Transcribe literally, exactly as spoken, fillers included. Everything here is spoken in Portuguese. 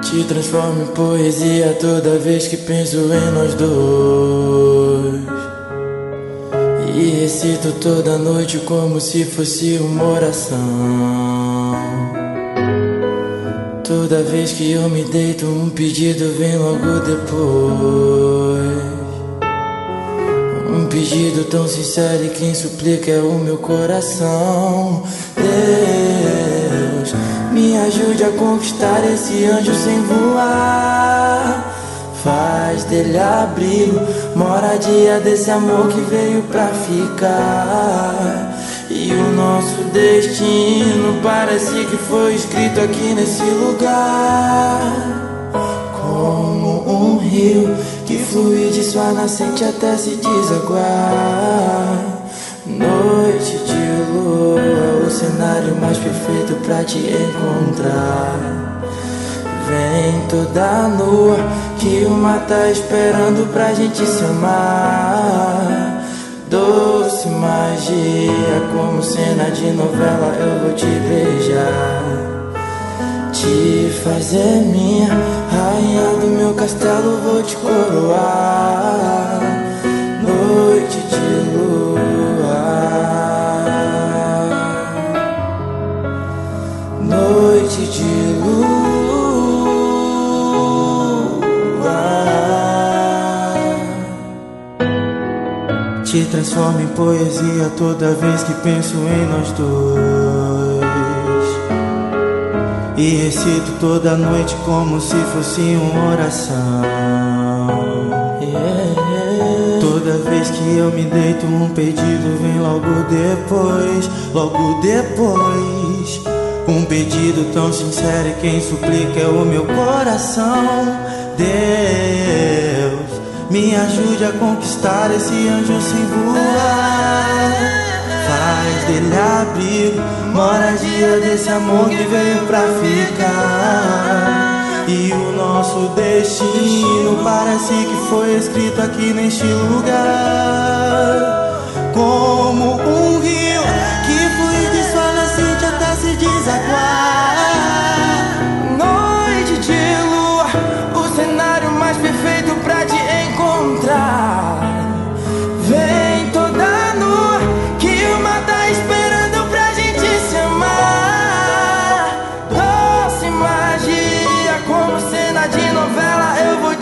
Te transformo em poesia toda vez que penso em nós dois. E recito toda noite como se fosse uma oração. Toda vez que eu me deito, um pedido vem logo depois. Um pedido tão sincero e quem suplica é o meu coração. Deus, me ajude a conquistar esse anjo sem voar. Faz dele abrigo, moradia desse amor que veio pra ficar. E o nosso destino parece que foi escrito aqui nesse lugar. Como um rio que flui de sua nascente até se desaguar. Noite de lua, o cenário mais perfeito pra te encontrar. Vem toda nua, que o mar tá esperando pra gente se amar. Doce magia, como cena de novela eu vou te beijar. Te fazer minha, rainha do meu castelo vou te coroar. Noite de lua, noite de lua. Te transformo em poesia toda vez que penso em nós dois. E recito toda noite como se fosse uma oração. Yeah. Toda vez que eu me deito, um pedido vem logo depois. Logo depois. Um pedido tão sincero e quem suplica é o meu coração. Deus, me ajude a conquistar esse anjo sem voar. Faz dele abrigo, moradia desse amor que veio pra ficar. E o nosso destino parece que foi escrito aqui neste lugar. Como um rio que flui de sua nascente até se desaguar. Noite de lua, o cenário mais perfeito pra te encontrar. Vem toda nua, que o mar tá esperando pra gente se amar. Doce magia, como cena de novela eu vou